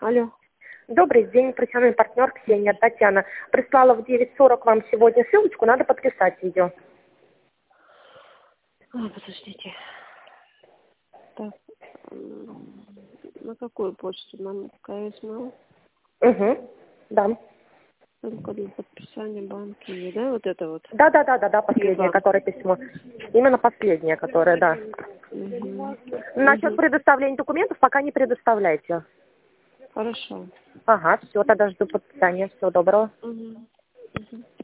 Алло. Добрый день, профессиональный партнер Ксения, Татьяна. Прислала в 9:40 вам сегодня ссылочку, надо подписать ее. Подождите. Так, на какую почту? На КСМЛ? Угу, да. Только для подписания банки, да, вот это вот? Да, последнее, Либо. которое письмо. Именно последнее, которое, да. Угу. Насчет Угу. предоставления документов пока не предоставляйте. Хорошо. Ага, все, тогда жду подписания. Всего доброго. Угу. Угу.